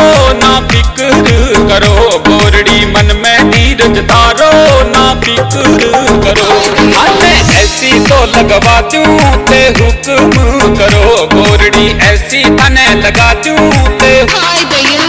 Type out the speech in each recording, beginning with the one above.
ना फिक्र करो, गोरड़ी मन में धीरज धारो, ना फिक्र करो। हाथे ऐसी तो लगवा दूं ते हुक्म करो, गोरड़ी ऐसी थाने लगा दूं ते। हाय भैया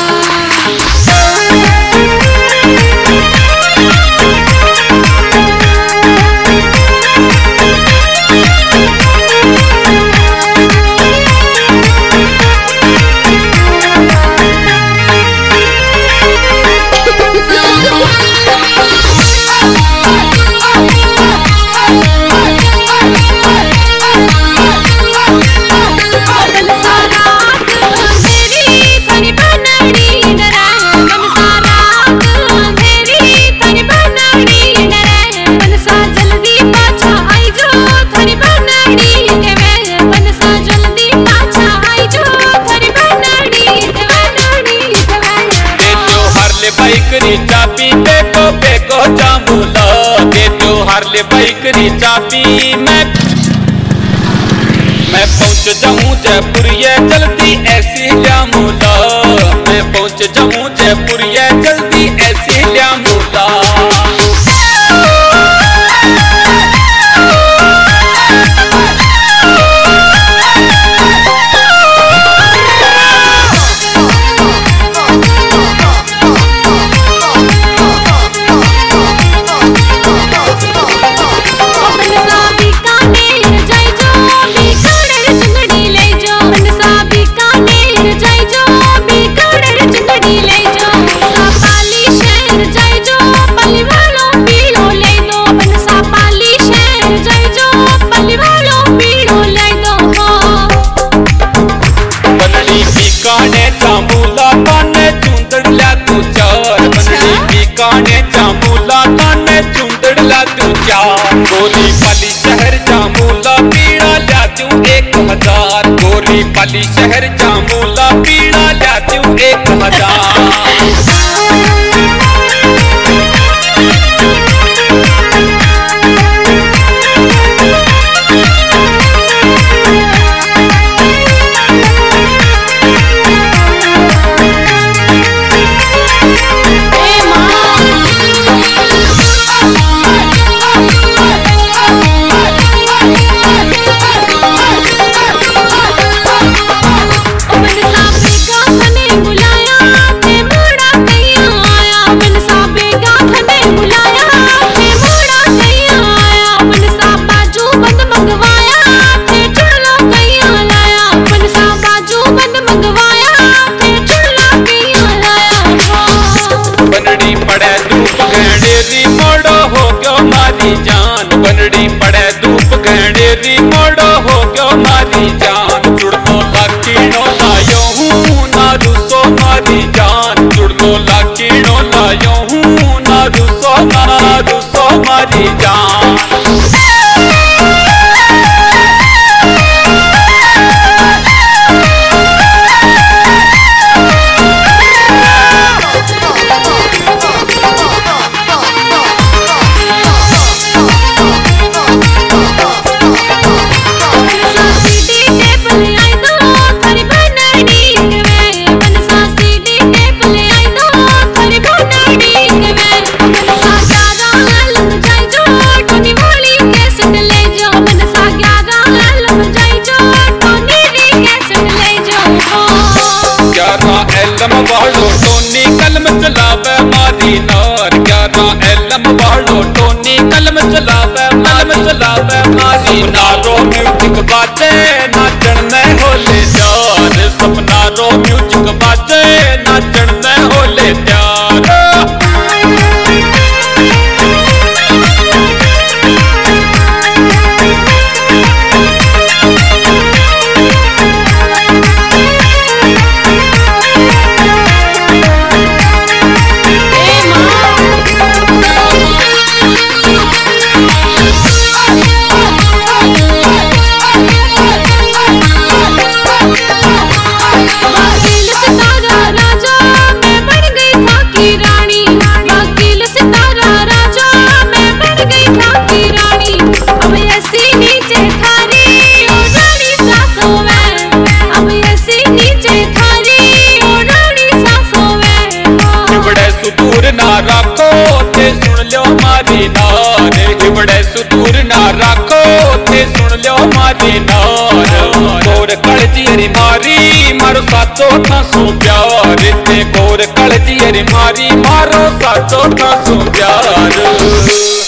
चाबी बेको बेको जामूला दे दो हार्ले बाइकरी चाबी। मैं पहुंच जाऊं जयपुर ये जल्दी ऐसी जामूला, मैं पहुंच जाऊं जयपुर ये जल्दी ऐसी जामूला। जामूला काने चुंदड़ ला तू चार, बनड़ी बीकाने जामूला काने चुंदड़ ला तू चार। गोरी पाली शहर जामूला पीड़ा ला तू 1000, गोरी पाली शहर जामूला पीड़ा ला तू 1000। जान बनड़ी पड़े धूप गहनेरी मोड़ो हो गयो मारी जान। जुड़नो लाकीनो लायो हूँ ना रुसो मारी जान, जुड़नो लाकीनो लायो हूँ ना रुसो मारी जान। एलम वालो टोनी कलम चलावे मारी नार, 11 एलम वालो टोनी कलम चलावे मारी नारो। म्यूजिक बाजे नाचन में होले प्यार, सपना रो म्यूजिक बाजे नाचन में होले प्यार। दे नार गोर कलजी अरे मारी मारो साचो थासो प्यार ते गोर कलजी अरे मारी मारो साचो थासो प्यार।